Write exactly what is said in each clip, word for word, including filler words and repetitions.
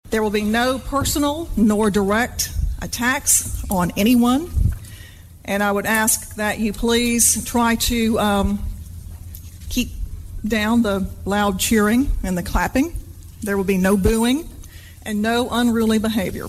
There will be no personal nor direct attacks on anyone. And I would ask that you please try to um, keep down the loud cheering and the clapping. There will be no booing and no unruly behavior.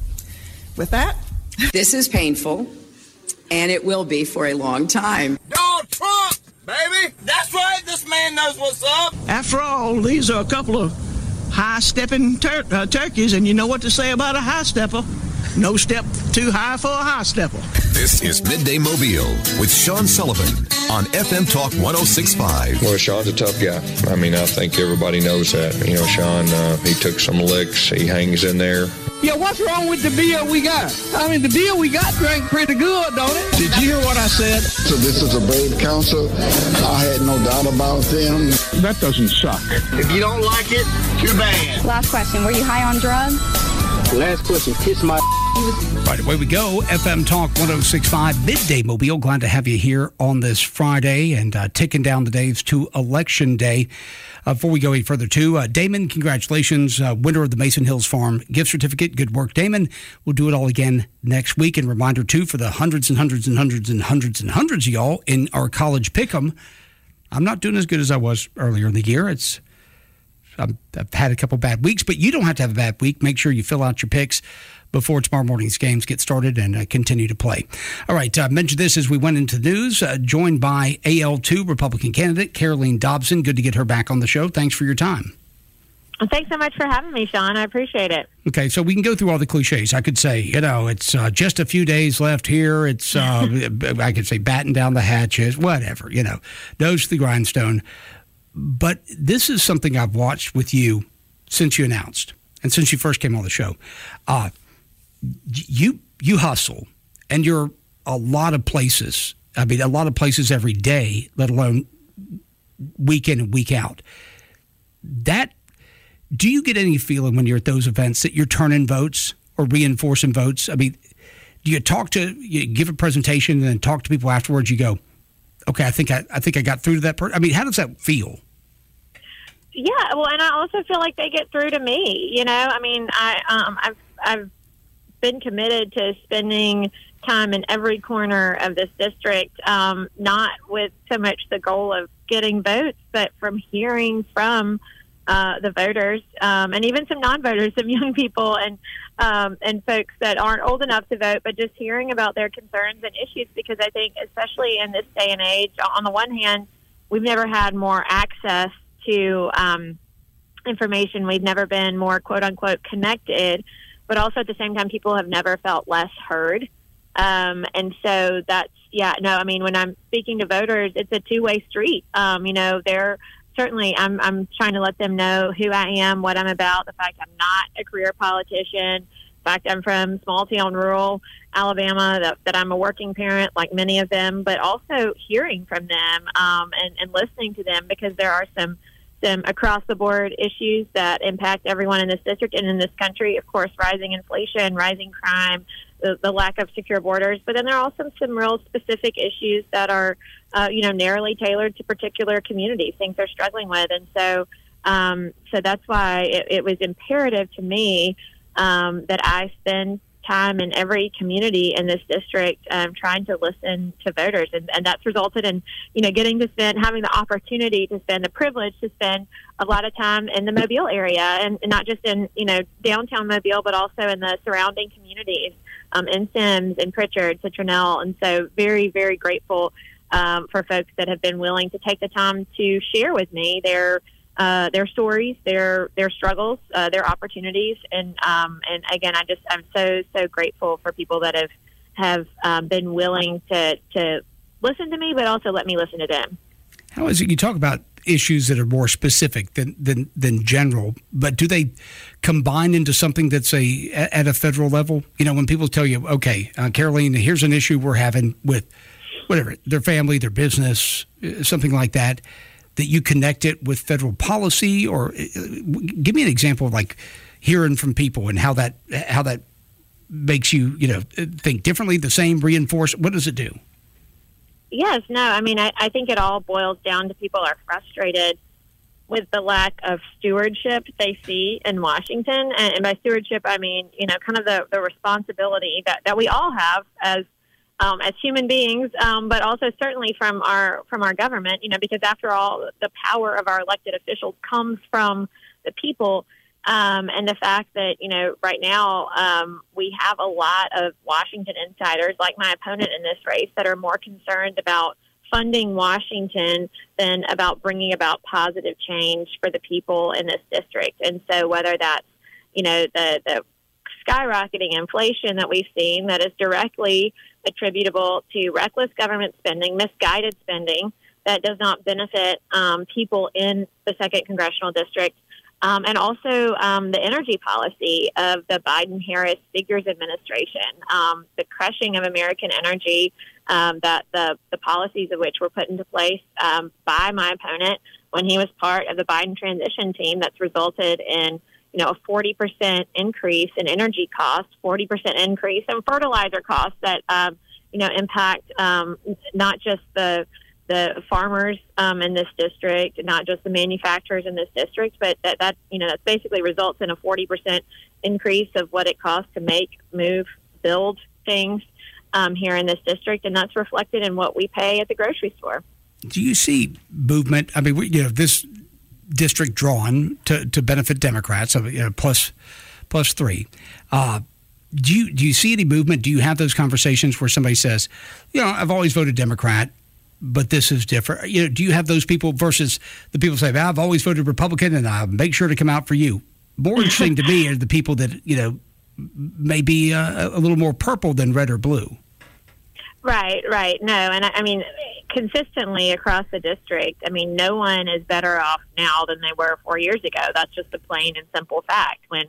With that, this is painful, and it will be for a long time. Donald Trump, baby! That's right, this man knows what's up! After all, these are a couple of high-stepping tur- uh, turkeys, and you know what to say about a high-stepper. No step too high for a high-stepper. This is Midday Mobile with Sean Sullivan on F M Talk one oh six point five. Well, Sean's a tough guy. I mean, I think everybody knows that. You know, Sean, uh, he took some licks. He hangs in there. Yeah, what's wrong with the beer we got? I mean, the beer we got drank pretty good, don't it? Did you hear what I said? So this is a brave council. I had no doubt about them. That doesn't suck. If you don't like it, too bad. Last question. Were you high on drugs? Last question. Kiss my... Right, away we go. F M Talk one oh six point five, Midday Mobile. Glad to have you here on this Friday and uh, ticking down the days to Election Day. Uh, before we go any further, too, uh, Damon, congratulations, uh, winner of the Mason Hills Farm gift certificate. Good work, Damon. We'll do it all again next week. And reminder, too, for the hundreds and hundreds and hundreds and hundreds and hundreds of y'all in our college pick'em, I'm not doing as good as I was earlier in the year. It's I'm, I've had a couple bad weeks, but you don't have to have a bad week. Make sure you fill out your picks before tomorrow morning's games get started and uh, continue to play. All right, I uh, mentioned this as we went into the news, uh, joined by A L two Republican candidate Caroline Dobson. Good to get her back on the show. Thanks for your time. Well, thanks so much for having me, Sean. I appreciate it. Okay, so we can go through all the cliches. I could say, you know, it's uh, just a few days left here. It's, uh, I could say, batten down the hatches, whatever, you know, nose to the grindstone. But this is something I've watched with you since you announced and since you first came on the show. Uh, you you hustle, and you're a lot of places. I mean, a lot of places every day, let alone week in and week out. That, do you get any feeling when you're at those events that you're turning votes or reinforcing votes? I mean, do you talk to, you give a presentation and then talk to people afterwards? You go, okay, I think I, I think I got through to that person. I mean, how does that feel? Yeah, well, and I also feel like they get through to me. You know, I mean, I um, I've I've been committed to spending time in every corner of this district, um, not with so much the goal of getting votes, but from hearing from uh, the voters um, and even some non-voters, some young people and um, and folks that aren't old enough to vote, but just hearing about their concerns and issues, because I think, especially in this day and age, on the one hand, we've never had more access to um, information. We've never been more, quote unquote, connected, but also at the same time, people have never felt less heard. Um, and so that's, yeah, no, I mean, when I'm speaking to voters, it's a two-way street. Um, you know, they're certainly, I'm, I'm trying to let them know who I am, what I'm about, the fact I'm not a career politician, the fact I'm from small town, rural Alabama, that, that I'm a working parent like many of them, but also hearing from them um, and, and listening to them, because there are some some across-the-board issues that impact everyone in this district and in this country. Of course, rising inflation, rising crime, the, the lack of secure borders. But then there are also some real specific issues that are, uh, you know, narrowly tailored to particular communities, things they're struggling with. And so um, so that's why it, it was imperative to me um, that I spend time in every community in this district um, trying to listen to voters. And, and that's resulted in, you know, getting to spend, having the opportunity to spend, the privilege to spend a lot of time in the Mobile area, and, and not just in, you know, downtown Mobile, but also in the surrounding communities, um, in Sims, in Pritchard, Citronelle. And so very, very grateful um, for folks that have been willing to take the time to share with me their Uh, their stories, their their struggles, uh, their opportunities, and um, and again, I just I'm so so grateful for people that have have um, been willing to to listen to me, but also let me listen to them. How is it you talk about issues that are more specific than than, than general, but do they combine into something that's a at a federal level? You know, when people tell you, okay, uh, Caroline, here's an issue we're having with whatever their family, their business, something like that, that you connect it with federal policy, or give me an example of like hearing from people and how that how that makes you, you know, think differently, the same, reinforce. What does it do? Yes, no, I mean, I, I think it all boils down to people are frustrated with the lack of stewardship they see in Washington. And, and by stewardship, I mean, you know, kind of the, the responsibility that, that we all have as um, as human beings, um, but also certainly from our from our government, you know, because after all, the power of our elected officials comes from the people. Um, and the fact that, you know, right now um, we have a lot of Washington insiders, like my opponent in this race, that are more concerned about funding Washington than about bringing about positive change for the people in this district. And so whether that's, you know, the, the skyrocketing inflation that we've seen that is directly attributable to reckless government spending, misguided spending that does not benefit um, people in the second congressional district, Um, and also um, the energy policy of the Biden-Harris Figures administration, um, the crushing of American energy, um, that the, the policies of which were put into place um, by my opponent when he was part of the Biden transition team, that's resulted in, you know, a forty percent increase in energy costs, forty percent increase in fertilizer costs that, um, you know, impact um, not just the the farmers um, in this district, not just the manufacturers in this district, but that, that you know, that basically results in a forty percent increase of what it costs to make, move, build things um, here in this district, and that's reflected in what we pay at the grocery store. Do you see movement? I mean, we, you know, this district drawn to, to benefit Democrats, you know, plus plus three. Uh, do you do you see any movement? Do you have those conversations where somebody says, you know, I've always voted Democrat, but this is different? You know, do you have those people versus the people say, well, I've always voted Republican and I'll make sure to come out for you? More interesting to me are the people that, you know, may be uh, a little more purple than red or blue. Right, right. No, and I, I mean, consistently across the district, I mean, no one is better off now than they were four years ago. That's just a plain and simple fact. When,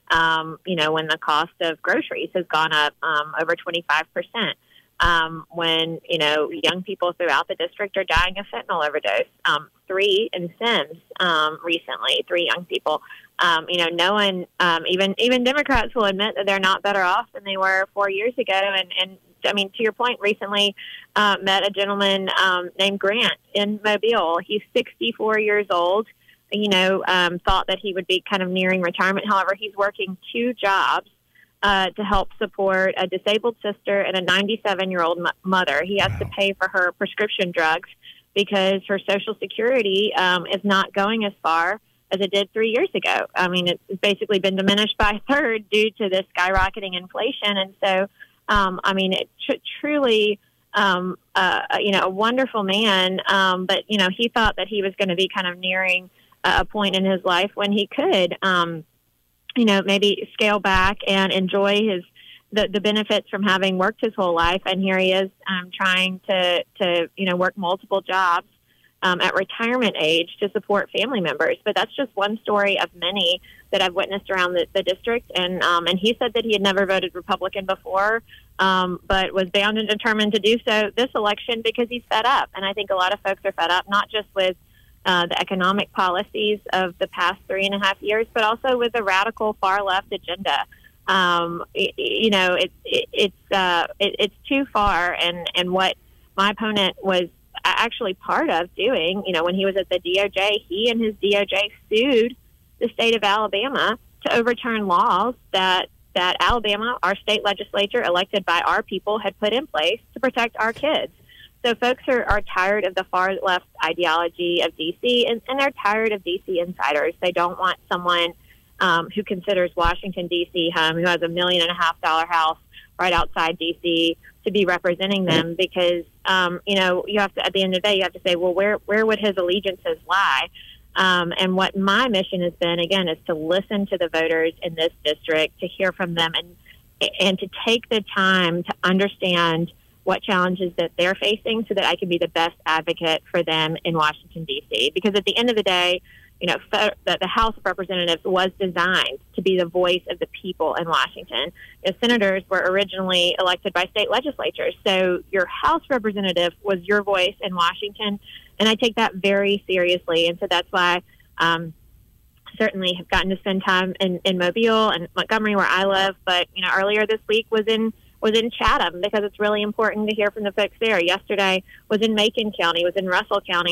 um, you know, when the cost of groceries has gone up um, over twenty-five percent. Um, when, you know, young people throughout the district are dying of fentanyl overdose. Um, three in Sims um, recently, three young people. Um, you know, no one, um, even even Democrats will admit that they're not better off than they were four years ago. And, and I mean, to your point, recently uh, met a gentleman um, named Grant in Mobile. He's sixty-four years old, you know, um, thought that he would be kind of nearing retirement. However, he's working two jobs Uh, to help support a disabled sister and a ninety-seven-year-old m- mother. He has wow. to pay for her prescription drugs because her Social Security um, is not going as far as it did three years ago. I mean, it's basically been diminished by a third due to this skyrocketing inflation. And so, um, I mean, it tr- truly, um, uh, you know, a wonderful man. Um, but, you know, he thought that he was going to be kind of nearing a point in his life when he could um you know, maybe scale back and enjoy his the, the benefits from having worked his whole life. And here he is um, trying to, to, you know, work multiple jobs um, at retirement age to support family members. But that's just one story of many that I've witnessed around the, the district. And um, and he said that he had never voted Republican before, um, but was bound and determined to do so this election because he's fed up. And I think a lot of folks are fed up, not just with Uh, the economic policies of the past three and a half years, but also with the radical far left agenda. Um, it, you know, it, it, it's uh, it, it's too far, and, and what my opponent was actually part of doing, you know, when he was at the D O J, he and his D O J sued the state of Alabama to overturn laws that that Alabama, our state legislature elected by our people, had put in place to protect our kids. So folks are, are tired of the far left ideology of D C, and, and they're tired of D C insiders. They don't want someone um, who considers Washington, D C home, who has a million and a half dollar house right outside D C, to be representing them because, um, you know, you have to, at the end of the day, you have to say, well, where, where would his allegiances lie? Um, and what my mission has been, again, is to listen to the voters in this district, to hear from them, and and to take the time to understand what challenges that they're facing so that I can be the best advocate for them in Washington, D C. Because at the end of the day, you know, the, the House of Representatives was designed to be the voice of the people in Washington. The senators were originally elected by state legislatures. So your House representative was your voice in Washington. And I take that very seriously. And so that's why um, certainly have gotten to spend time in, in Mobile and Montgomery, where I live. But, you know, earlier this week was in was in Chatham because it's really important to hear from the folks there. Yesterday was in Macon County, was in Russell County,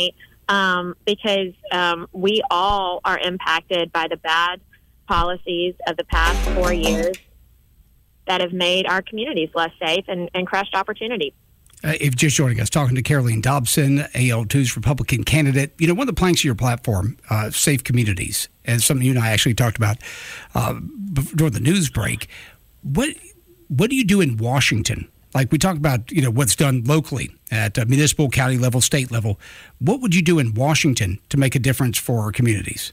um, because um, we all are impacted by the bad policies of the past four years that have made our communities less safe and, and crushed opportunity. Uh, if you're just joining us, talking to Caroline Dobson, A L two's Republican candidate. You know, one of the planks of your platform, uh, Safe Communities, and something you and I actually talked about uh, during the news break. What what do you do in Washington? Like we talked about, you know, what's done locally at uh, municipal, county level, state level. What would you do in Washington to make a difference for our communities?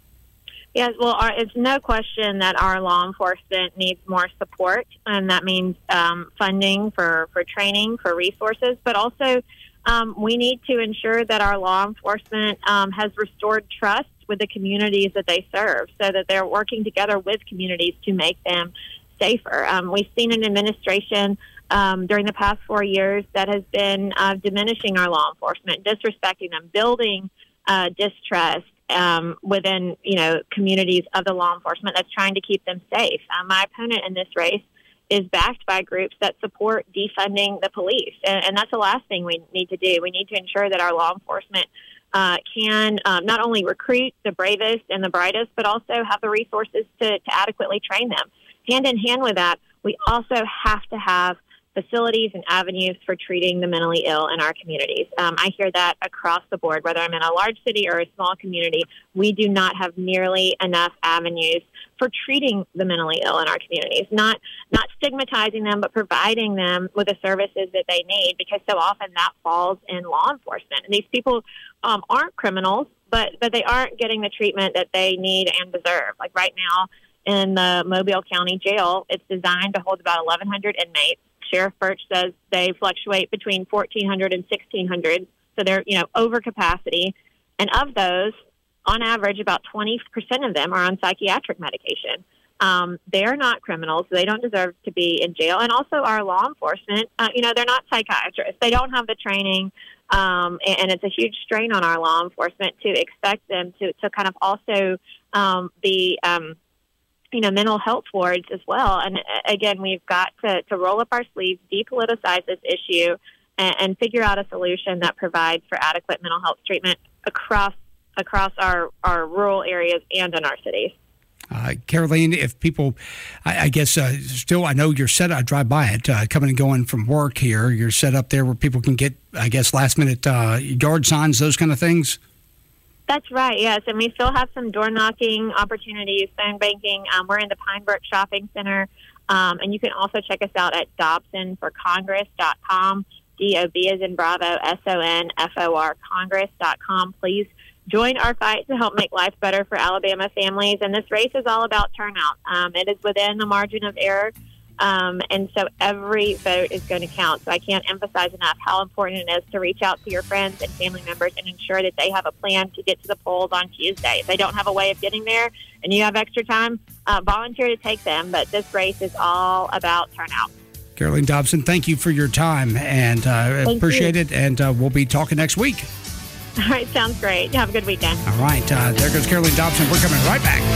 Yes, well, our, it's no question that our law enforcement needs more support, and that means um, funding for, for training, for resources, but also um, we need to ensure that our law enforcement um, has restored trust with the communities that they serve so that they're working together with communities to make them safer. Um, we've seen an administration um, during the past four years that has been uh, diminishing our law enforcement, disrespecting them, building uh, distrust, Um, within, you know, communities of the law enforcement that's trying to keep them safe. Um, my opponent in this race is backed by groups that support defunding the police. And, and that's the last thing we need to do. We need to ensure that our law enforcement uh, can um, not only recruit the bravest and the brightest, but also have the resources to, to adequately train them. Hand in hand with that, we also have to have facilities and avenues for treating the mentally ill in our communities. Um, I hear that across the board, whether I'm in a large city or a small community, we do not have nearly enough avenues for treating the mentally ill in our communities, not not stigmatizing them, but providing them with the services that they need, because so often that falls in law enforcement. And these people um, aren't criminals, but, but they aren't getting the treatment that they need and deserve. Like right now in the Mobile County Jail, it's designed to hold about eleven hundred inmates. Sheriff Birch says they fluctuate between fourteen hundred and sixteen hundred, so they're, you know, over capacity. And of those, on average, about twenty percent of them are on psychiatric medication. Um, they're not criminals. They don't deserve to be in jail. And also our law enforcement, uh, you know, they're not psychiatrists. They don't have the training, um, and, and it's a huge strain on our law enforcement to expect them to, to kind of also um, be um, you know, mental health wards as well. And again, we've got to, to roll up our sleeves, depoliticize this issue, and, and figure out a solution that provides for adequate mental health treatment across across our, our rural areas and in our cities. Uh, Caroline, if people, I, I guess, uh, still, I know you're set, I drive by it, uh, coming and going from work here, you're set up there where people can get, I guess, last minute uh, yard signs, those kind of things? That's right, yes. And we still have some door knocking opportunities, phone banking. Um, we're in the Pine Brook Shopping Center. Um, and you can also check us out at dobson for congress dot com, D O B as in Bravo, S O N F O R, congress dot com. Please join our fight to help make life better for Alabama families. And this race is all about turnout. Um, it is within the margin of error. Um, and so every vote is going to count. So I can't emphasize enough how important it is to reach out to your friends and family members and ensure that they have a plan to get to the polls on Tuesday. If they don't have a way of getting there and you have extra time, uh, volunteer to take them. But this race is all about turnout. Caroline Dobson, thank you for your time, and uh, appreciate you. it. And uh, we'll be talking next week. All right, sounds great. Have a good weekend. All right, uh, there goes Caroline Dobson. We're coming right back.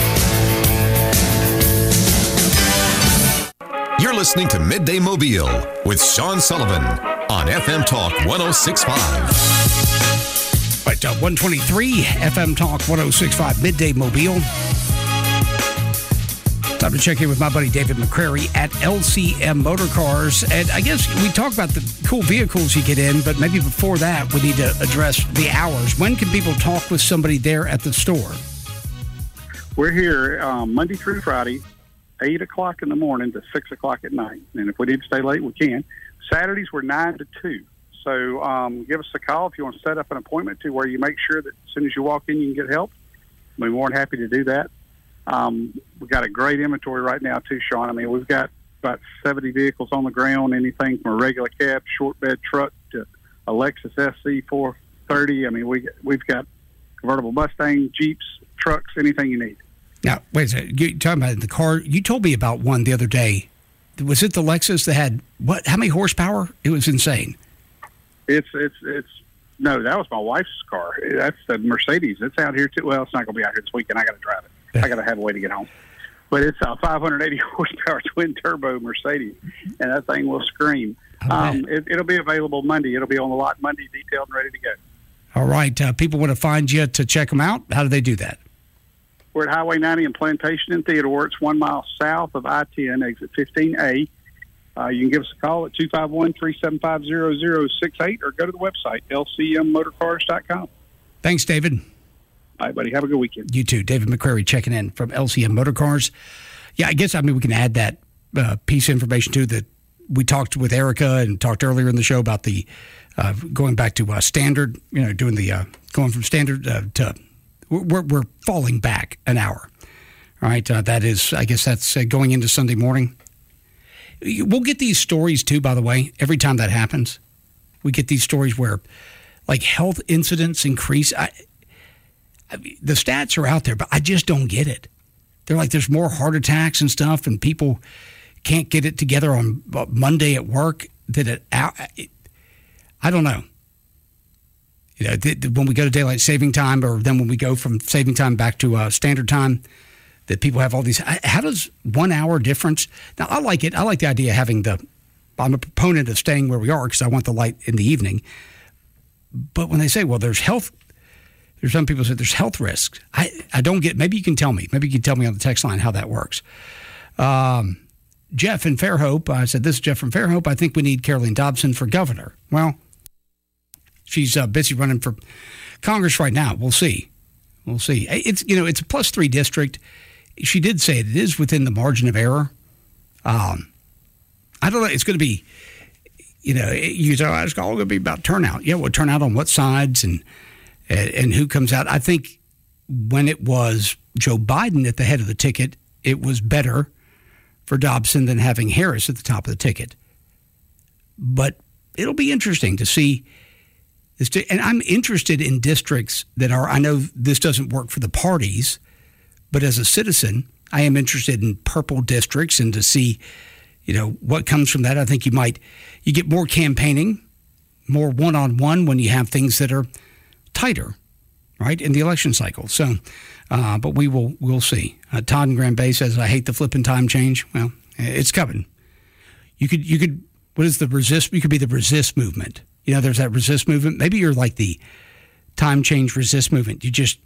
You're listening to Midday Mobile with Sean Sullivan on F M Talk one oh six point five. Right, uh, one twenty-three F M Talk one oh six point five, Midday Mobile. Time to check in with my buddy David McCrary at L C M Motor Cars. And I guess we talk about the cool vehicles you get in, but maybe before that, we need to address the hours. When can people talk with somebody there at the store? We're here um, Monday through Friday, eight o'clock in the morning to six o'clock at night. And if we need to stay late, we can. Saturdays, we're nine to two. So um, give us a call if you want to set up an appointment to where you make sure that as soon as you walk in, you can get help. We're more than happy to do that. Um, we've got a great inventory right now, too, Sean. I mean, we've got about seventy vehicles on the ground, anything from a regular cab, short bed truck to a Lexus S C four thirty. I mean, we, we've got convertible Mustang, Jeeps, trucks, anything you need. Now, wait a second. You're talking about the car. You told me about one the other day. Was it the Lexus that had, what, how many horsepower? It was insane. It's, it's, it's, no, that was my wife's car. That's the Mercedes. It's out here, too. Well, it's not going to be out here this weekend. I got to drive it. I got to have a way to get home. But it's a five hundred eighty horsepower twin turbo Mercedes, and that thing will scream. Um, it, it'll be available Monday. It'll be on the lot Monday, detailed and ready to go. All right. Uh, people want to find you to check them out. How do they do that? We're at Highway ninety in Plantation and Theodore. It's one mile south of I ten, exit fifteen A. Uh, you can give us a call at two five one, three seven five, zero zero six eight or go to the website, L C M motorcars dot com. Thanks, David. All right, buddy. Have a good weekend. You too. David McCrary checking in from L C M Motorcars. Yeah, I guess, I mean, we can add that uh, piece of information, too, that we talked with Erica and talked earlier in the show about the uh, going back to uh, standard, you know, doing the uh, going from standard uh, to we're, we're falling back an hour. All right. Uh, that is, I guess that's uh, going into Sunday morning. We'll get these stories, too, by the way, every time that happens. We get these stories where, like, health incidents increase. I, I mean, the stats are out there, but I just don't get it. They're like, there's more heart attacks and stuff, and people can't get it together on Monday at work. That it, I don't know. You know, when we go to daylight saving time, or then when we go from saving time back to uh, standard time, that people have all these. How does one hour difference? Now, I like it. I like the idea of having the. I'm a proponent of staying where we are because I want the light in the evening. But when they say, well, there's health, there's some people say there's health risks. I, I don't get. Maybe you can tell me. Maybe you can tell me on the text line how that works. Um, Jeff in Fairhope, I said, this is Jeff from Fairhope. I think we need Caroline Dobson for governor. Well, she's uh, busy running for Congress right now. We'll see. We'll see. It's, you know, it's a plus three district. She did say it, it is within the margin of error. Um, I don't know. It's going to be, you know, you say, oh, it's all going to be about turnout. Yeah, well, turnout on what sides and and who comes out. I think when it was Joe Biden at the head of the ticket, it was better for Dobson than having Harris at the top of the ticket. But it'll be interesting to see. This, and I'm interested in districts that are, I know this doesn't work for the parties, but as a citizen, I am interested in purple districts and to see, you know, what comes from that. I think you might, you get more campaigning, more one-on-one when you have things that are tighter, right, in the election cycle. So, uh, but we will, we'll see. Uh, Todd in Grand Bay says, I hate the flipping time change. Well, it's coming. You could, you could, what is the resist? You could be the resist movement. You know, there's that resist movement. Maybe you're like the time change resist movement. You just,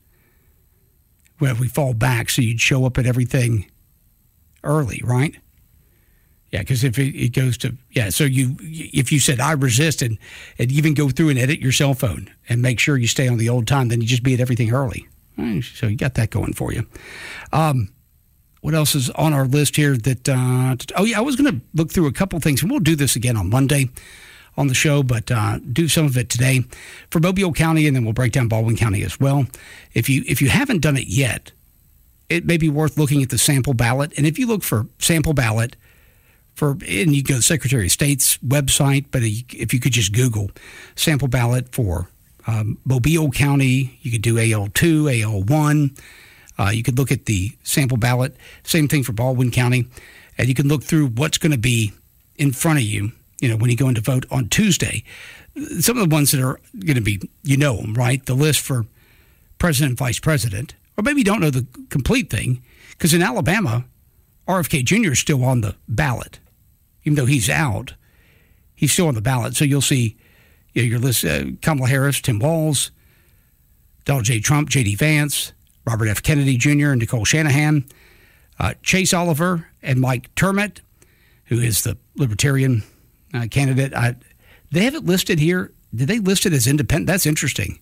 well, we fall back, so you'd show up at everything early, right? Yeah, because if it, it goes to, yeah, so you, if you said, I resist, and, and even go through and edit your cell phone and make sure you stay on the old time, then you just be at everything early. So you got that going for you. Um, what else is on our list here that, uh, oh, yeah, I was going to look through a couple things, and we'll do this again on Monday on the show, but uh, do some of it today for Mobile County, and then we'll break down Baldwin County as well. If you if you haven't done it yet, it may be worth looking at the sample ballot. And if you look for sample ballot for, and you go to the Secretary of State's website, but if you could just Google sample ballot for um, Mobile County, you could do A L two, A L one. Uh, you could look at the sample ballot. Same thing for Baldwin County. And you can look through what's going to be in front of you, you know, when you go in to vote on Tuesday. Some of the ones that are going to be, you know them, right? The list for president and vice president. Or maybe you don't know the complete thing, because in Alabama, R F K Junior is still on the ballot. Even though he's out, he's still on the ballot. So you'll see, you know, your list, uh, Kamala Harris, Tim Walz, Donald J. Trump, J D. Vance, Robert F. Kennedy Junior, and Nicole Shanahan, uh, Chase Oliver, and Mike Termett, who is the Libertarian uh, candidate. I, they have it listed here. Did they list it as independent? That's interesting.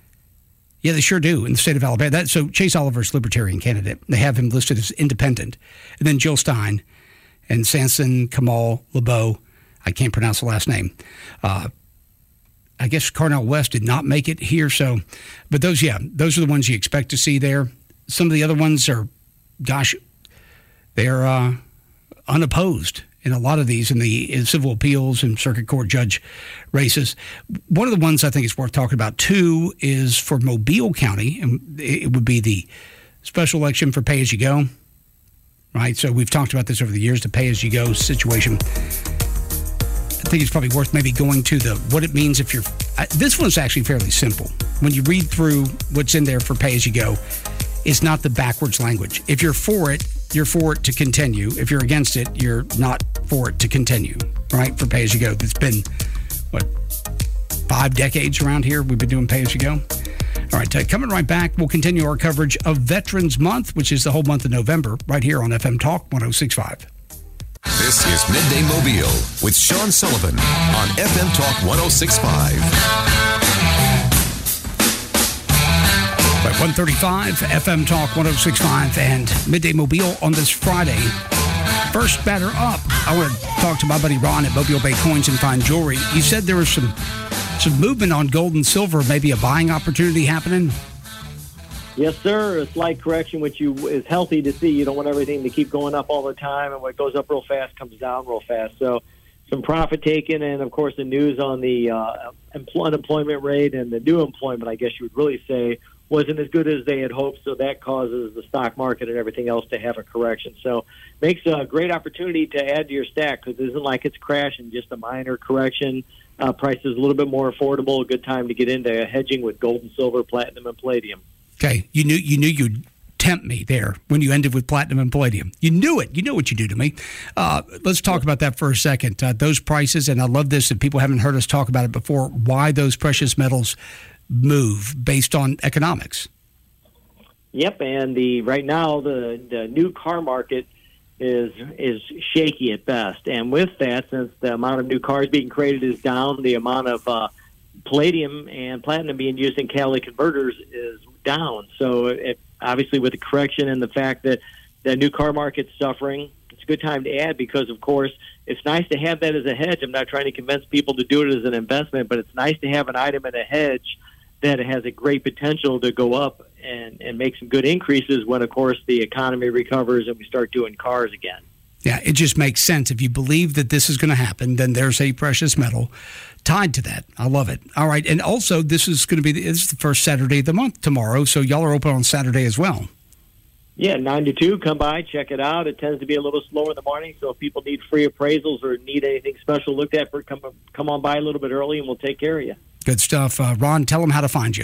Yeah, they sure do in the state of Alabama. That, so Chase Oliver's Libertarian candidate. They have him listed as independent. And then Jill Stein and Sanson Kamal LeBeau. I can't pronounce the last name. Uh, I guess Cornel West did not make it here. So, but those, yeah, those are the ones you expect to see there. Some of the other ones are, gosh, they're uh, unopposed in a lot of these in the in civil appeals and circuit court judge races. One of the ones I think is worth talking about, too, is for Mobile County. And it would be the special election for pay-as-you-go, right? So we've talked about this over the years, the pay-as-you-go situation. I think it's probably worth maybe going to the what it means if you're uh, – this one's actually fairly simple. When you read through what's in there for pay-as-you-go, it's not the backwards language. If you're for it, you're for it to continue. If you're against it, you're not for it to continue, right, for pay-as-you-go. It's been, what, five decades around here. We've been doing pay-as-you-go. All right, uh, coming right back, we'll continue our coverage of Veterans Month, which is the whole month of November, right here on F M Talk one oh six point five. This is Midday Mobile with Sean Sullivan on F M Talk one oh six point five. Right, one thirty-five, F M Talk one oh six point five, and Midday Mobile on this Friday. First batter up, I want to talk to my buddy Ron at Mobile Bay Coins and Fine Jewelry. You said there was some some movement on gold and silver, maybe a buying opportunity happening? Yes, sir. A slight correction, which you is healthy to see. You don't want everything to keep going up all the time, and what goes up real fast comes down real fast. So some profit taken, and, of course, the news on the uh, unemployment rate and the new employment, I guess you would really say, wasn't as good as they had hoped, so that causes the stock market and everything else to have a correction. So makes a great opportunity to add to your stack because it isn't like it's crashing, just a minor correction. Uh, price is a little bit more affordable, a good time to get into hedging with gold and silver, platinum, and palladium. Okay, you knew you knew you'd tempt me there when you ended with platinum and palladium. You knew it. You know what you do to me. Uh, let's talk about that for a second. Uh, those prices, and I love this, and people haven't heard us talk about it before, why those precious metals move based on economics. Yep, and the right now the, the new car market is is shaky at best. And with that, since the amount of new cars being created is down, the amount of uh, palladium and platinum being used in catalytic converters is down. So it, obviously with the correction and the fact that the new car market's suffering, it's a good time to add because, of course, it's nice to have that as a hedge. I'm not trying to convince people to do it as an investment, but it's nice to have an item in a hedge that has a great potential to go up and, and make some good increases when, of course, the economy recovers and we start doing cars again. Yeah, it just makes sense. If you believe that this is going to happen, then there's a precious metal tied to that. I love it. All right, and also this is going to be the, this is the first Saturday of the month tomorrow, so y'all are open on Saturday as well. Yeah, nine to two, come by, check it out. It tends to be a little slower in the morning, so if people need free appraisals or need anything special looked at, for come come on by a little bit early and we'll take care of you. Good stuff. Uh, Ron, tell them how to find you.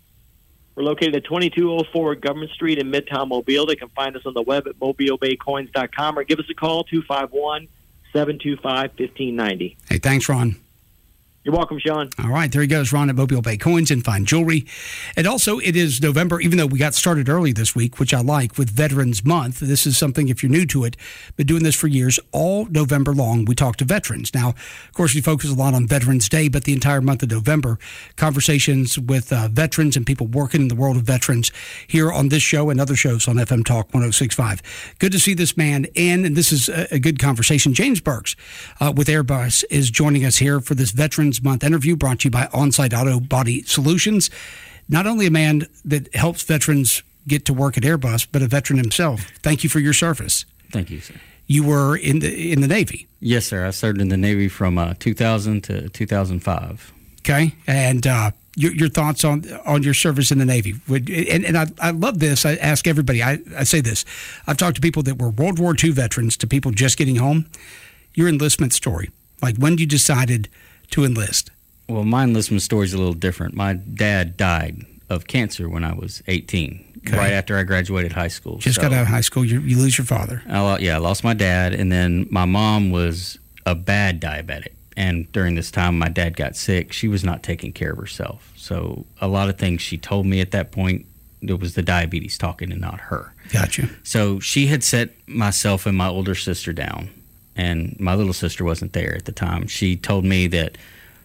We're located at twenty-two oh four Government Street in Midtown Mobile. They can find us on the web at mobile bay coins dot com or give us a call, two five one, seven two five, one five nine zero. Hey, thanks, Ron. You're welcome, Sean. All right, there he goes, Ron at Mobile Bay Coins and Fine Jewelry. And also, it is November, even though we got started early this week, which I like, with Veterans Month. This is something, if you're new to it, been doing this for years, all November long, we talk to veterans. Now, of course, we focus a lot on Veterans Day, but the entire month of November, conversations with uh, veterans and people working in the world of veterans here on this show and other shows on F M Talk one oh six point five. Good to see this man in, and this is a, a good conversation. James Burks uh, with Airbus is joining us here for this Veterans Month interview brought to you by On-Site Auto Body Solutions. Not only a man that helps veterans get to work at Airbus, but a veteran himself. Thank you for your service. Thank you, sir. You were in the in the Navy. Yes, sir. I served in the Navy from uh, two thousand to two thousand five. Okay, and uh, your your thoughts on on your service in the Navy? Would, and and I, I love this. I ask everybody. I, I say this. I've talked to people that were World War Two veterans to people just getting home. Your enlistment story. Like, when you decided to enlist? Well, my enlistment story is a little different. My dad died of cancer when I was eighteen, okay. Right after I graduated high school. Just so, got out of high school, you, you lose your father. I, yeah, I lost my dad, and then my mom was a bad diabetic. And during this time, my dad got sick. She was not taking care of herself. So a lot of things she told me at that point, it was the diabetes talking and not her. Gotcha. So she had set myself and my older sister down, and my little sister wasn't there at the time. She told me that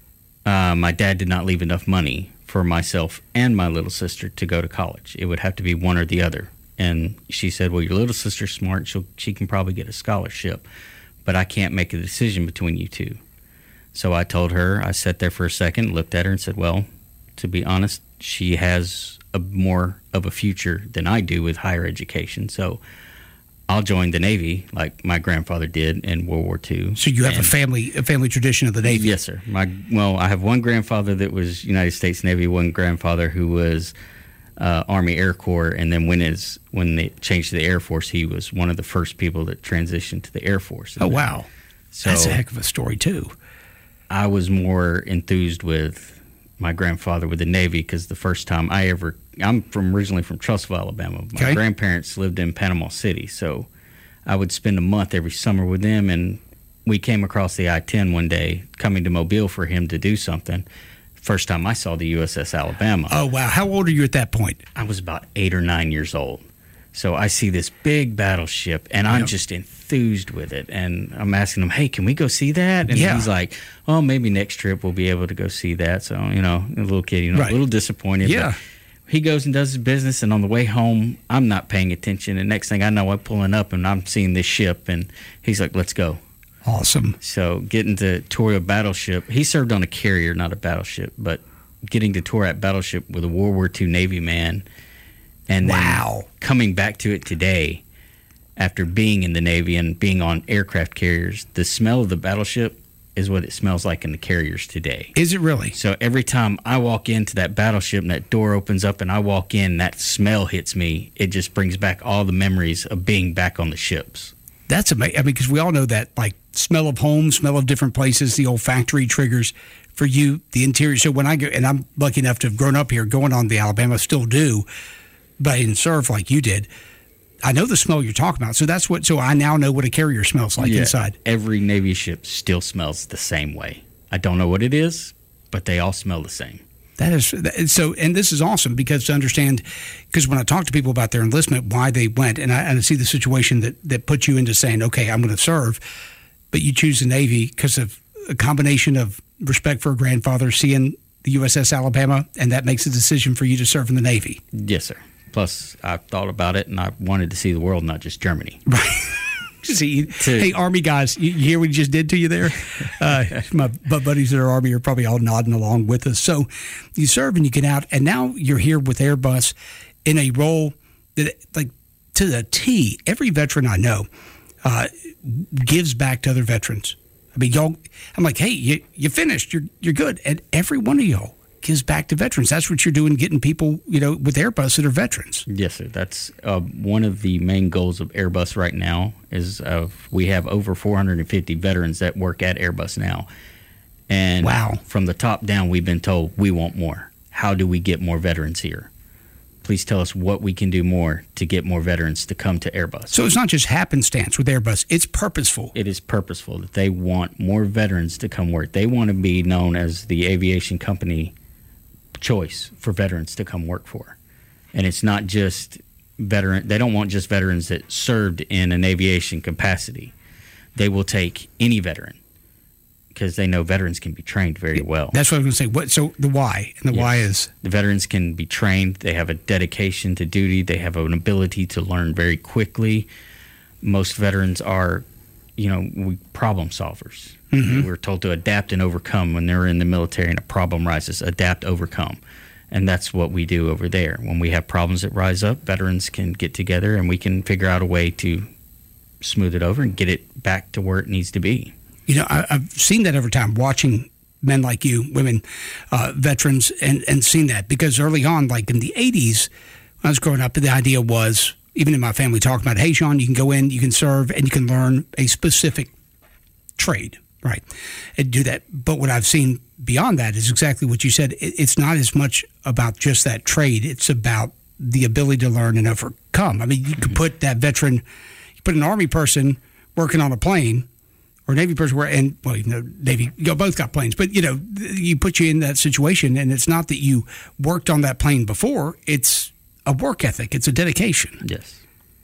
Uh, my dad did not leave enough money for myself and my little sister to go to college. It would have to be one or the other. And she said, well, your little sister's smart. She'll, she can probably get a scholarship, but I can't make a decision between you two. So I told her, I sat there for a second, looked at her and said, well, to be honest, she has a more of a future than I do with higher education. So I'll join the Navy like my grandfather did in World War Two. So you have and, a family a family tradition of the Navy? Yes, sir. My well, I have one grandfather that was United States Navy, one grandfather who was uh, Army Air Corps, and then when is when they changed to the Air Force, he was one of the first people that transitioned to the Air Force. Oh, wow. So that's a heck of a story, too. I was more enthused with my grandfather with the Navy because the first time I ever I'm from originally from Trussville, Alabama. My okay. grandparents lived in Panama City, so I would spend a month every summer with them, and we came across the I ten one day coming to Mobile for him to do something. first time I saw the U S S Alabama. Oh, wow. How old are you at that point? I was about eight or nine years old. So I see this big battleship, and I'm Yep. just enthused with it. And I'm asking him, hey, can we go see that? And Yeah. he's like, oh, maybe next trip we'll be able to go see that. So, you know, a little kid, you know, Right. a little disappointed. Yeah. But he goes and does his business, and on the way home, I'm not paying attention. And next thing I know, I'm pulling up, and I'm seeing this ship, and he's like, let's go. Awesome. So getting to tour a battleship, he served on a carrier, not a battleship, but getting to tour that battleship with a World War Two Navy man, and then Wow. coming back to it today after being in the Navy and being on aircraft carriers, the smell of the battleship is what it smells like in the carriers today. Is it really? So every time I walk into that battleship and that door opens up and I walk in, that smell hits me. It just brings back all the memories of being back on the ships. That's amazing. I mean, because we all know that, like, smell of home, smell of different places, the olfactory triggers. For you, the interior. So when I go, and I'm lucky enough to have grown up here, going on the Alabama, still do, but I didn't serve like you did. I know the smell you're talking about. So that's what. So I now know what a carrier smells like Yeah, inside. Every Navy ship still smells the same way. I don't know what it is, but they all smell the same. That is that- so, and this is awesome because to understand, because when I talk to people about their enlistment, why they went, and I, and I see the situation that that puts you into saying, okay, I'm going to serve, but you choose the Navy because of a combination of respect for a grandfather, seeing the U S S Alabama, and that makes a decision for you to serve in the Navy. Yes, sir. Plus, I thought about it, and I wanted to see the world, not just Germany. See, hey, Army guys, you, you hear what he just did to you there? Uh, my my buddies that are Army are probably all nodding along with us. So you serve and you get out, and now you're here with Airbus in a role that, like, to the T, every veteran I know uh, gives back to other veterans. I mean, y'all, I'm like, hey, you, you finished, you're you're good. And every one of y'all gives back to veterans. That's what you're doing, getting people, you know, with Airbus that are veterans. Yes, sir. That's uh, one of the main goals of Airbus right now is of we have over four hundred fifty veterans that work at Airbus now. And wow. From the top down, we've been told we want more. How do we get more veterans here? Please tell us what we can do more to get more veterans to come to Airbus. So it's not just happenstance with Airbus. It's purposeful. It is purposeful that they want more veterans to come work. They want to be known as the aviation company choice for veterans to come work for. And it's not just veteran. They don't want just veterans that served in an aviation capacity. They will take any veteran because they know veterans can be trained very well. That's what I was going to say. What? So the why, and the Yes. why is? The veterans can be trained. They have a dedication to duty. They have an ability to learn very quickly. Most veterans are, you know, we, problem solvers. Mhm. We're told to adapt and overcome when they're in the military and a problem rises. Adapt, overcome. And that's what we do over there. When we have problems that rise up, veterans can get together and we can figure out a way to smooth it over and get it back to where it needs to be. You know, I, I've seen that every time watching men like you, women, uh, veterans, and, and seen that because early on, like in the eighties, when I was growing up, the idea was, even in my family, talking about, hey, Sean, you can go in, you can serve, and you can learn a specific trade, right, and do that. But what I've seen beyond that is exactly what you said. It, it's not as much about just that trade. It's about the ability to learn and overcome. I mean, you could put that veteran, you put an Army person working on a plane, or a Navy person, where, and well, you know, Navy, you both got planes, but you know, you put you in that situation, and it's not that you worked on that plane before; it's a work ethic, it's a dedication. Yes,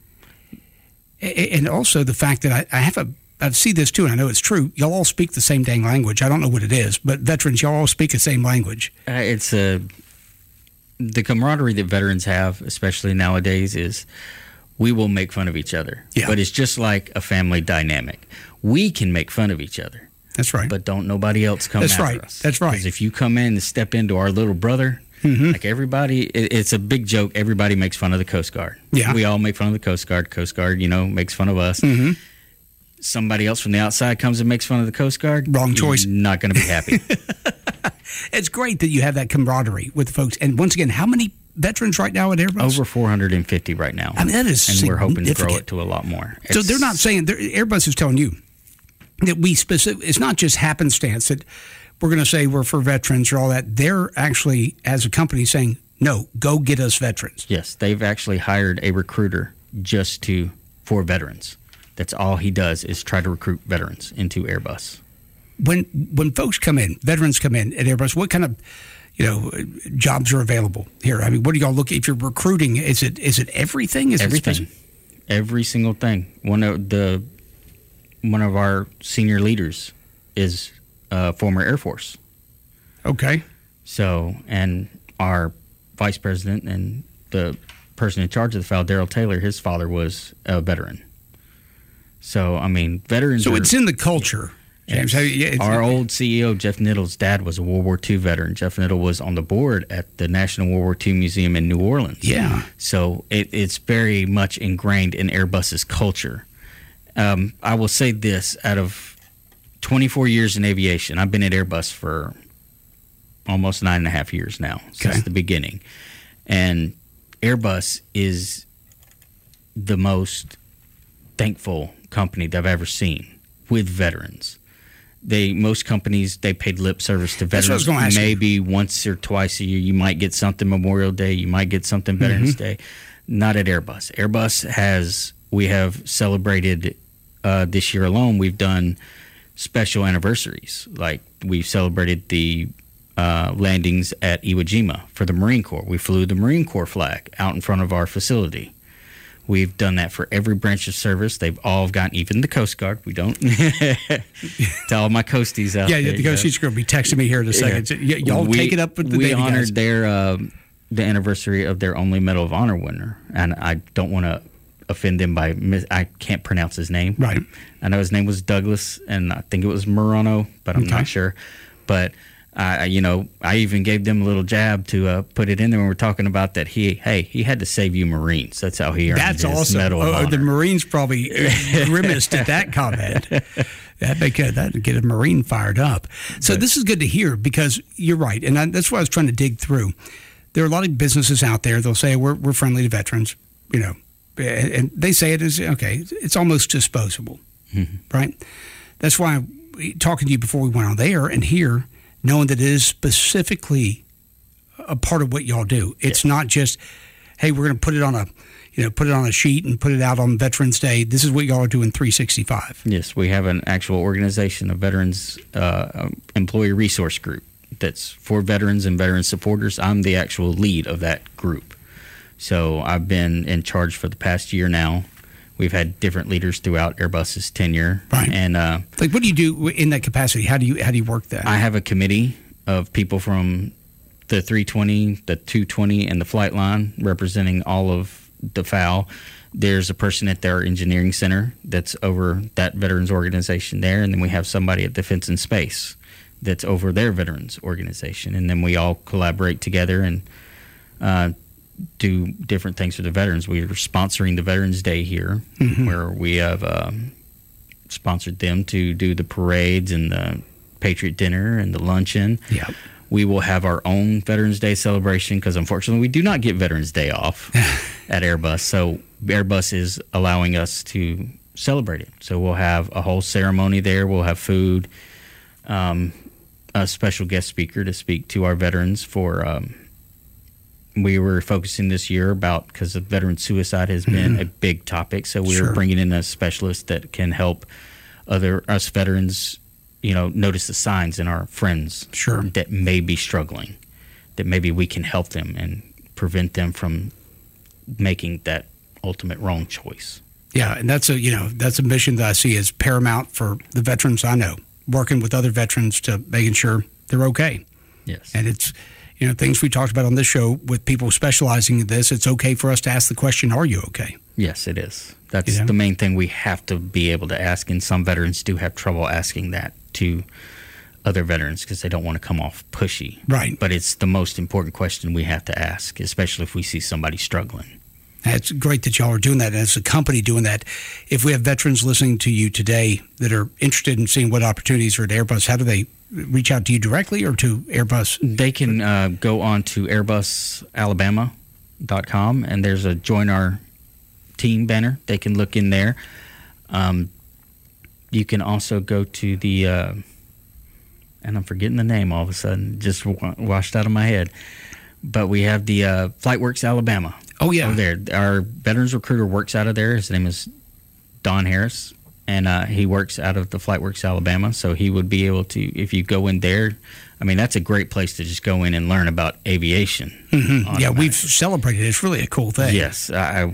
and also the fact that I, I have a, I see this too, and I know it's true. Y'all all speak the same dang language. I don't know what it is, but veterans, y'all all speak the same language. Uh, it's a the camaraderie that veterans have, especially nowadays, is we will make fun of each other. Yeah. But it's just like a family dynamic. We can make fun of each other. That's right. But don't nobody else come That's after right. us. That's right. Because if you come in and step into our little brother, mm-hmm. like everybody, it, it's a big joke. Everybody makes fun of the Coast Guard. Yeah. We all make fun of the Coast Guard. Coast Guard, you know, makes fun of us. Mm-hmm. Somebody else from the outside comes and makes fun of the Coast Guard. Wrong choice. You're not going to be happy. It's great that you have that camaraderie with the folks. And once again, how many veterans right now at Airbus? Over four hundred fifty right now. I mean, that is and we're hoping to grow significant. it to a lot more. So It's- they're not saying, they're, Airbus is telling you that we specific. It's not just happenstance that we're going to say we're for veterans or all that. They're actually, as a company, saying, no, go get us veterans. Yes, they've actually hired a recruiter just to for veterans. That's all he does is try to recruit veterans into Airbus. when when folks come in, veterans come in at Airbus, what kind of you know jobs are available here? I mean, what do y'all look if you're recruiting? Is it is it everything? Is everything, it every single thing. One of the one of our senior leaders is uh, former Air Force. Okay. So, and our vice president and the person in charge of the F A L, Daryl Taylor, his father was a veteran. So, I mean, veterans. So are, it's in the culture, James. It's, our old C E O, Jeff Nittle's dad, was a World War Two veteran. Jeff Nittle was on the board at the National World War Two Museum in New Orleans. Yeah. So it, it's very much ingrained in Airbus's culture. Um, I will say this: out of twenty-four years in aviation, I've been at Airbus for almost nine and a half years now, since okay. the beginning. And Airbus is the most thankful company that I've ever seen with veterans. They most companies, they paid lip service to veterans. Maybe you. once or twice a year. You might get something Memorial Day, you might get something Veterans mm-hmm. Day. Not at Airbus. Airbus has, we have celebrated uh, this year alone, we've done special anniversaries. Like we've celebrated the Uh, landings at Iwo Jima for the Marine Corps. We flew the Marine Corps flag out in front of our facility. We've done that for every branch of service. They've all gotten, even the Coast Guard. We don't. To all my coasties out yeah, there. Yeah, the Coasties are going to be texting me here in a second. Yeah. Y- y'all we, take it up with the We Navy honored guys. their uh, the anniversary of their only Medal of Honor winner, and I don't want to offend them by mis- I can't pronounce his name. Right. I know his name was Douglas, and I think it was Murano, but I'm okay. not sure. But I, you know, I even gave them a little jab to uh, put it in there when we're talking about that. He, hey, he had to save you Marines. That's how he earned That's his awesome. Medal of oh, Honor. The Marines probably grimaced at that comment. That make a, that get a Marine fired up. So but, this is good to hear because you're right, and I, that's what I was trying to dig through. There are a lot of businesses out there. They'll say we're we're friendly to veterans, you know, and, and they say it is okay. It's almost disposable, mm-hmm. right? That's why talking to you before we went on there and here. Knowing that it is specifically a part of what y'all do. It's yeah. not just, hey, we're going to put it on a, you know, put it on a sheet and put it out on Veterans Day. This is what y'all are doing three sixty-five. Yes, we have an actual organization, a veterans uh, employee resource group that's for veterans and veteran supporters. I'm the actual lead of that group. So I've been in charge for the past year now. We've had different leaders throughout Airbus's tenure, right? And uh, like, what do you do in that capacity? How do you how do you work that? I have a committee of people from the three twenty, the two twenty, and the flight line, representing all of the F A L. There's a person at their engineering center that's over that veterans organization there, and then we have somebody at Defense and Space that's over their veterans organization, and then we all collaborate together and. Uh, do different things for the veterans. We are sponsoring the Veterans Day here, mm-hmm. where we have um, sponsored them to do the parades and the Patriot Dinner and the luncheon. Yeah. We will have our own Veterans Day celebration because, unfortunately, we do not get Veterans Day off at Airbus. So Airbus is allowing us to celebrate it. So we'll have a whole ceremony there. We'll have food, um, a special guest speaker to speak to our veterans for um, we were focusing this year about because veteran suicide has been mm-hmm. a big topic. So we sure. were bringing in a specialist that can help other us veterans, you know, notice the signs in our friends sure. that may be struggling, that maybe we can help them and prevent them from making that ultimate wrong choice. Yeah, and that's a you know that's a mission that I see as paramount for the veterans I know, working with other veterans to making sure they're okay. Yes, and it's. You know, things we talked about on this show with people specializing in this, it's okay for us to ask the question, are you okay? Yes, it is. That's you know? the main thing we have to be able to ask, and some veterans do have trouble asking that to other veterans because they don't want to come off pushy. Right. But it's the most important question we have to ask, especially if we see somebody struggling. It's great that y'all are doing that, and as a company doing that. If we have veterans listening to you today that are interested in seeing what opportunities are at Airbus, how do they reach out to you directly or to Airbus? They can uh, go on to airbus alabama dot com, and there's a Join Our Team banner. They can look in there. Um, you can also go to the, uh, and I'm forgetting the name all of a sudden, just w- washed out of my head, but we have the uh, FlightWorks Alabama. Oh, yeah. Over there. Our veterans recruiter works out of there. His name is Don Harris. and uh, he works out of the FlightWorks Alabama, so he would be able to, if you go in there, I mean, that's a great place to just go in and learn about aviation. Mm-hmm. Yeah, we've celebrated it. It's really a cool thing. Yes, I,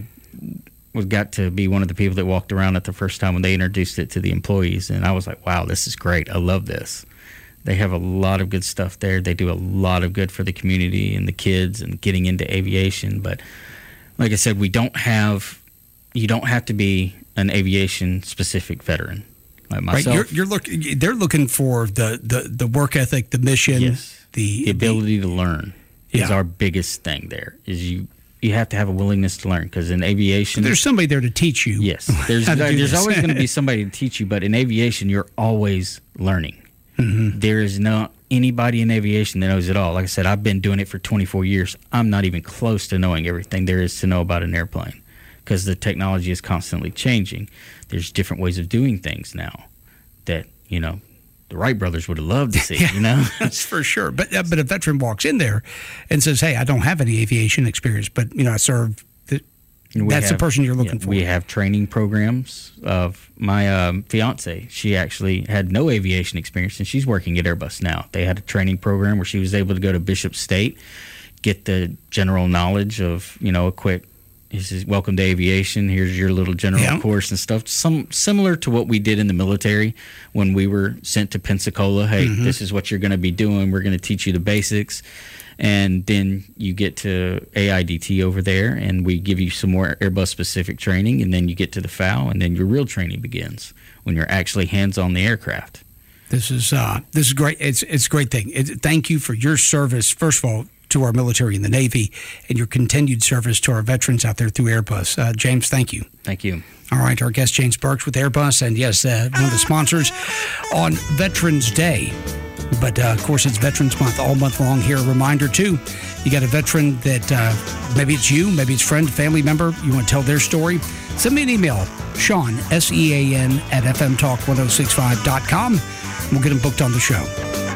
I got to be one of the people that walked around it the first time when they introduced it to the employees, and I was like, wow, this is great. I love this. They have a lot of good stuff there. They do a lot of good for the community and the kids and getting into aviation. But like I said, we don't have, you don't have to be an aviation-specific veteran. Like myself. Right, you're, you're looking. They're looking for the, the, the work ethic, the mission, yes. the, the ability the, to learn yeah. is our biggest thing there. Is you you have to have a willingness to learn, because in aviation, there's somebody there to teach you. Yes, there's there's always going to be somebody to teach you, but in aviation, you're always learning. Mm-hmm. There is not anybody in aviation that knows it all. Like I said, I've been doing it for twenty-four years. I'm not even close to knowing everything there is to know about an airplane, because the technology is constantly changing. There's different ways of doing things now that, you know, the Wright brothers would have loved to see, yeah, you know? That's for sure. But uh, but a veteran walks in there and says, hey, I don't have any aviation experience, but, you know, I served. The, that's have, the person you're looking yeah, for. We have training programs of my um, fiance. She actually had no aviation experience, and she's working at Airbus now. They had a training program where she was able to go to Bishop State, get the general knowledge of, you know, a quick, he says, welcome to aviation. Here's your little general yeah. course and stuff. Some similar to what we did in the military when we were sent to Pensacola. Hey, mm-hmm. this is what you're going to be doing. We're going to teach you the basics. And then you get to A I D T over there, and we give you some more Airbus-specific training, and then you get to the F A O, and then your real training begins when you're actually hands-on the aircraft. This is uh, this is great. It's it's a great thing. It, thank you for your service, first of all, to our military and the Navy, and your continued service to our veterans out there through Airbus. Uh, James, thank you. Thank you. All right, our guest, James Burks with Airbus, and yes, uh, one of the sponsors on Veterans Day. But, uh, of course, it's Veterans Month all month long here. A reminder, too, you got a veteran that uh, maybe it's you, maybe it's a friend, family member, you want to tell their story, send me an email, Sean, S E A N, at f m talk ten sixty-five dot com. We'll get them booked on the show.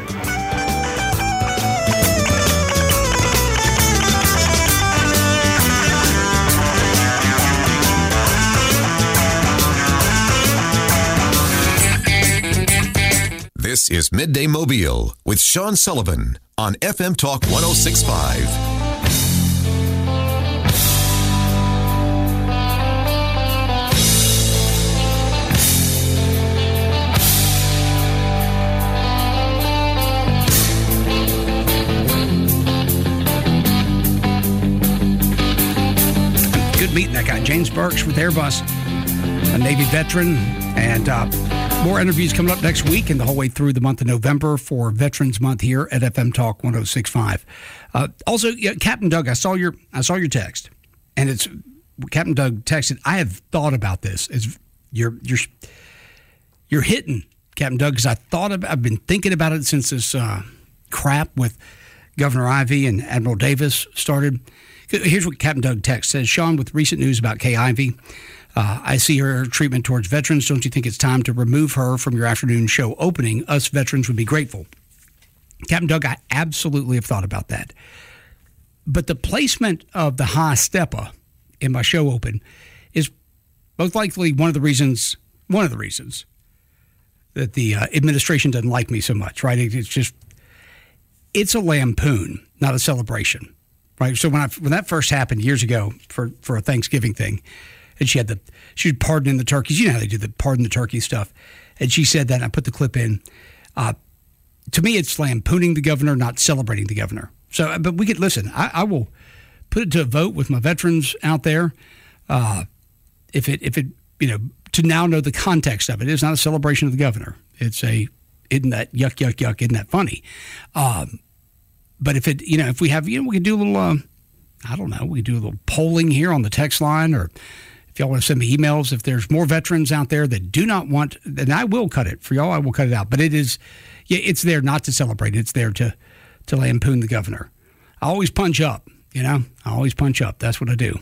This is Midday Mobile with Sean Sullivan on F M Talk ten sixty-five. Good meeting that guy, James Burks with Airbus, a Navy veteran, and uh, more interviews coming up next week and the whole way through the month of November for Veterans Month here at F M Talk ten sixty-five. Uh, also, yeah, Captain Doug, I saw your I saw your text, and it's Captain Doug texted. I have thought about this. It's you're you're you're hitting Captain Doug, because I thought of, I've been thinking about it since this uh, crap with Governor Ivey and Admiral Davis started. Here's what Captain Doug text says: Sean, with recent news about Kay Ivey, uh, I see her treatment towards veterans. Don't you think it's time to remove her from your afternoon show opening? Us veterans would be grateful. Captain Doug, I absolutely have thought about that. But the placement of the high stepper in my show open is most likely one of the reasons, one of the reasons that the uh, administration doesn't like me so much, right? It, it's just, it's a lampoon, not a celebration. Right, so when I when that first happened years ago for, for a Thanksgiving thing, and she had the she was pardoning the turkeys. You know how they do the pardon the turkey stuff, and she said that. And I put the clip in. Uh, to me, it's lampooning the governor, not celebrating the governor. So, but we could listen. I, I will put it to a vote with my veterans out there. Uh, if it if it you know to now know the context of it, it's not a celebration of the governor. It's a isn't that yuck yuck yuck? Isn't that funny? Um, But if it, you know, if we have, you know, we can do a little, uh, I don't know, we can do a little polling here on the text line, or if y'all want to send me emails, if there's more veterans out there that do not want, then I will cut it for y'all. I will cut it out. But it is, yeah, it's there not to celebrate. It's there to, to lampoon the governor. I always punch up, you know, I always punch up. That's what I do.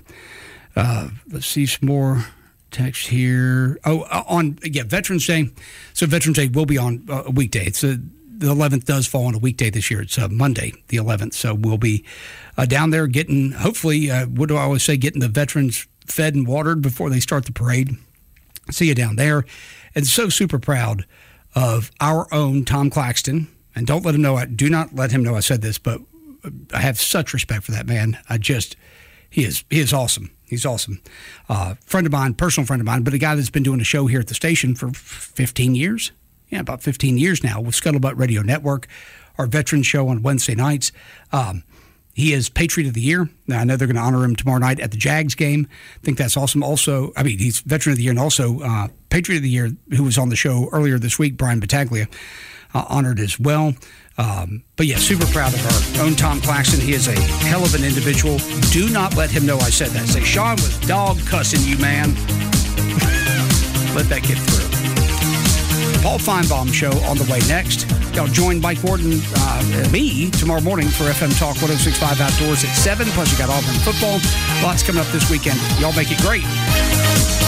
Uh, let's see some more text here. Oh, on, yeah, Veterans Day. So Veterans Day will be on a weekday. It's a, The eleventh does fall on a weekday this year. It's uh, Monday, the eleventh. So we'll be uh, down there getting, hopefully, uh, what do I always say, getting the veterans fed and watered before they start the parade. See you down there. And so super proud of our own Tom Claxton. And don't let him know, I do not let him know I said this, but I have such respect for that man. I just, he is, he is awesome. He's awesome. Uh, friend of mine, personal friend of mine, but a guy that's been doing a show here at the station for fifteen years. Yeah, about fifteen years now with Scuttlebutt Radio Network, our veteran show on Wednesday nights. Um, He is Patriot of the Year. Now, I know they're going to honor him tomorrow night at the Jags game. I think that's awesome. Also, I mean, he's Veteran of the Year and also uh, Patriot of the Year, who was on the show earlier this week, Brian Battaglia, uh, honored as well. Um, but, yeah, super proud of our own Tom Claxton. He is a hell of an individual. Do not let him know I said that. Say, Sean was dog cussing you, man. Let that get through. Paul Feinbaum Show on the way next. Y'all join Mike Warden uh, and me tomorrow morning for F M Talk one oh six point five Outdoors at seven. Plus, you got Auburn football. Lots coming up this weekend. Y'all make it great.